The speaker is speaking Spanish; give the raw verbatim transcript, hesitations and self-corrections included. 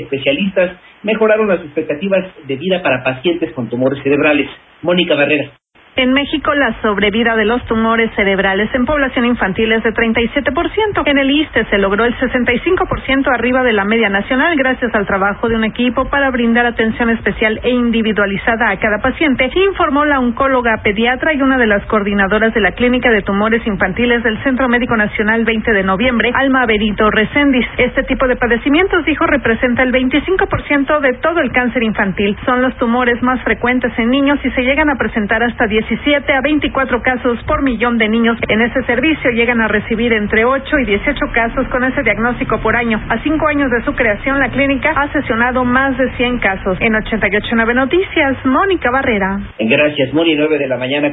especialistas mejoraron las expectativas de vida para pacientes con tumores cerebrales. Mónica Barrera. En México, la sobrevida de los tumores cerebrales en población infantil es de treinta y siete por ciento. En el ISSSTE se logró el sesenta y cinco por ciento arriba de la media nacional gracias al trabajo de un equipo para brindar atención especial e individualizada a cada paciente, informó la oncóloga pediatra y una de las coordinadoras de la Clínica de Tumores Infantiles del Centro Médico Nacional veinte de noviembre, Alma Berito Recendis. Este tipo de padecimientos, dijo, representa el veinticinco por ciento de todo el cáncer infantil. Son los tumores más frecuentes en niños y se llegan a presentar hasta diecisiete a veinticuatro casos por millón de niños. En ese servicio llegan a recibir entre ocho y dieciocho casos con ese diagnóstico por año. A cinco años de su creación, la clínica ha sesionado más de cien casos. En ochenta y ocho punto nueve Noticias, Mónica Barrera. Gracias, Mónica, nueve de la mañana.